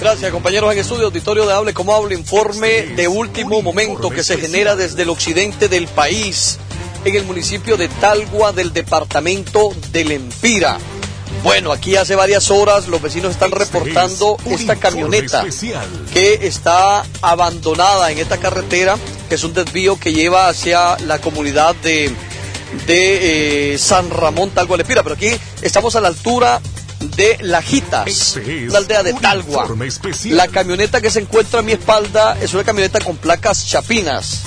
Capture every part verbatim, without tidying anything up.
Gracias, compañeros en estudio, auditorio de Hable Como Hable, informe de último momento que se genera desde el occidente del país, en el municipio de Talgua del departamento del Empira. Bueno, aquí hace varias horas los vecinos están reportando esta camioneta que está abandonada en esta carretera, que es un desvío que lleva hacia la comunidad de, de eh, San Ramón, Talgua del Empira, pero aquí estamos a la altura de Lajitas, una aldea de Talgua. La camioneta que se encuentra a mi espalda es una camioneta con placas chapinas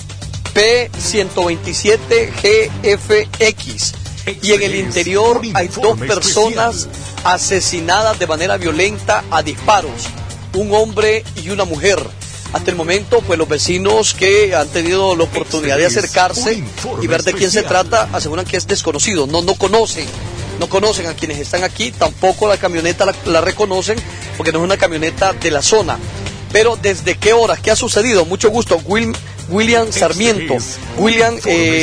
P ciento veintisiete G F X, y en el interior hay dos personas asesinadas de manera violenta a disparos, un hombre y una mujer. Hasta el momento, pues los vecinos que han tenido la oportunidad de acercarse y ver de quién se trata aseguran que es desconocido, no, no conocen. No conocen a quienes están aquí, tampoco la camioneta la, la reconocen, porque no es una camioneta de la zona. Pero ¿desde qué horas? ¿Qué ha sucedido? Mucho gusto, Will, William Sarmiento. William,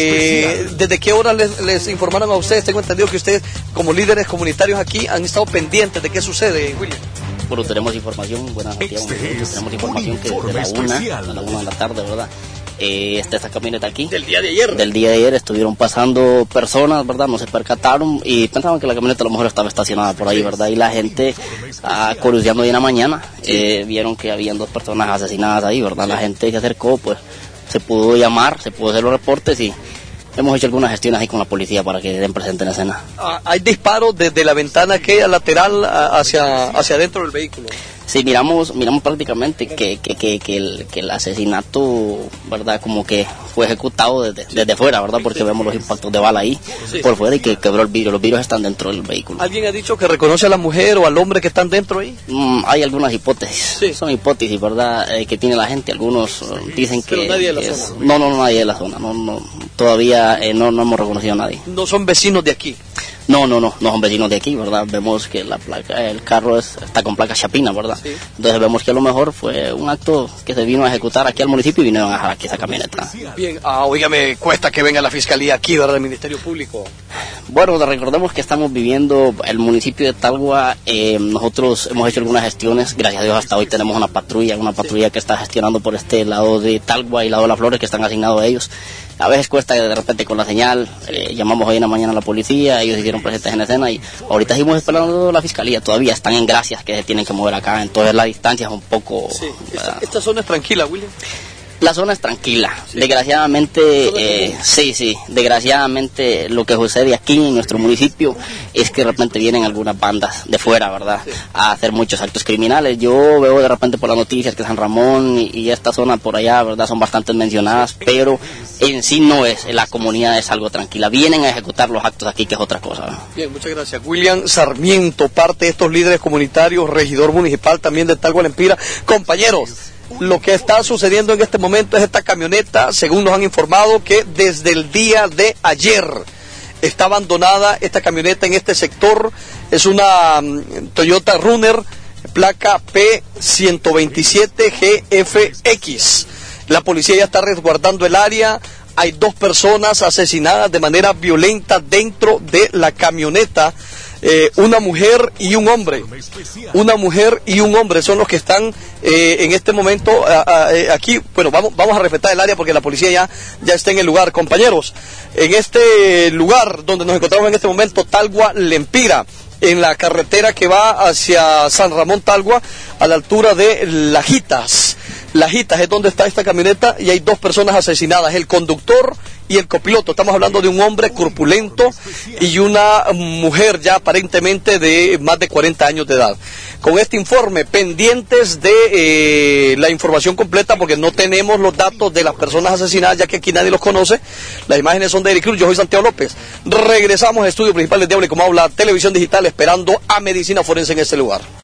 eh, ¿desde qué horas les, les informaron a ustedes? Tengo entendido que ustedes, como líderes comunitarios aquí, han estado pendientes de qué sucede, William. Bueno, tenemos información, buenas noticias, tenemos información que desde la una, a la una de la tarde, ¿verdad? Eh, está esta camioneta aquí. Del día de ayer. Del día de ayer estuvieron pasando personas, ¿verdad? No se percataron y pensaban que la camioneta a lo mejor estaba estacionada por ahí, ¿verdad? Y la gente, ah, curioseando hoy en la mañana, eh, vieron que habían dos personas asesinadas ahí, ¿verdad? La gente se acercó, pues se pudo llamar, se pudo hacer los reportes y hemos hecho algunas gestiones ahí con la policía para que den presente en la escena. Ah, ¿hay disparos desde la ventana que lateral hacia, hacia adentro del vehículo? Sí, miramos miramos prácticamente que, que, que, que, el, que el asesinato, ¿verdad? Como que fue ejecutado desde, desde fuera, ¿verdad? Porque sí, vemos los impactos de bala ahí, sí, por fuera, y que quebró el vidrio. Los vidrios están dentro del vehículo. ¿Alguien ha dicho que reconoce a la mujer o al hombre que están dentro ahí? Mm, hay algunas hipótesis, sí. Son hipótesis, ¿verdad? Eh, que tiene la gente. Algunos sí, dicen que... Pero nadie de la es, zona. No, no, nadie de la zona. No, no, todavía eh, no, no hemos reconocido a nadie. ¿No son vecinos de aquí? No, no, no, no son vecinos de aquí, ¿verdad? Vemos que la placa, el carro es, está con placa chapina, ¿verdad? Sí. Entonces vemos que a lo mejor fue un acto que se vino a ejecutar aquí al municipio y vinieron a dejar aquí esa camioneta. Bien, ah, oígame, cuesta que venga la fiscalía aquí, ¿verdad? El Ministerio Público. Bueno, recordemos que estamos viviendo el municipio de Talgua, eh, nosotros hemos hecho algunas gestiones, gracias a Dios hasta hoy tenemos una patrulla, una patrulla sí, que está gestionando por este lado de Talgua y lado de Las Flores, que están asignados a ellos. A veces cuesta de repente con la señal, eh, llamamos hoy en la mañana a la policía, ellos hicieron presentes en escena y ahorita seguimos esperando la fiscalía, todavía están en gracias que se tienen que mover acá, entonces la distancia es un poco... Sí. Esta, esta zona es tranquila, William. La zona es tranquila, sí. Desgraciadamente, eh, sí, sí, desgraciadamente lo que sucede aquí en nuestro municipio es que de repente vienen algunas bandas de fuera, ¿verdad? Sí. A hacer muchos actos criminales. Yo veo de repente por las noticias que San Ramón y, y esta zona por allá, ¿verdad? Son bastante mencionadas, pero en sí no es, la comunidad es algo tranquila. Vienen a ejecutar los actos aquí, que es otra cosa, ¿verdad? Bien, muchas gracias. William Sarmiento, parte de estos líderes comunitarios, regidor municipal también de Talgua del Empira. Compañeros, lo que está sucediendo en este momento es esta camioneta, según nos han informado, que desde el día de ayer está abandonada esta camioneta en este sector. Es una um, Toyota Runner, placa P ciento veintisiete G F X. La policía ya está resguardando el área. Hay dos personas asesinadas de manera violenta dentro de la camioneta. Eh, una mujer y un hombre, una mujer y un hombre son los que están eh, en este momento a, a, a, aquí. Bueno, vamos, vamos a respetar el área porque la policía ya, ya está en el lugar. Compañeros, en este lugar donde nos encontramos en este momento, Talgua del Empira, en la carretera que va hacia San Ramón Talgua, a la altura de Lajitas. Lajitas es donde está esta camioneta y hay dos personas asesinadas, el conductor y el copiloto. Estamos hablando de un hombre corpulento y una mujer ya aparentemente de más de cuarenta años de edad. Con este informe, pendientes de eh, la información completa, porque no tenemos los datos de las personas asesinadas, ya que aquí nadie los conoce. Las imágenes son de Eric Cruz, yo soy Santiago López. Regresamos a Estudio Principal de Hable Como Habla, Televisión Digital, esperando a Medicina Forense en este lugar.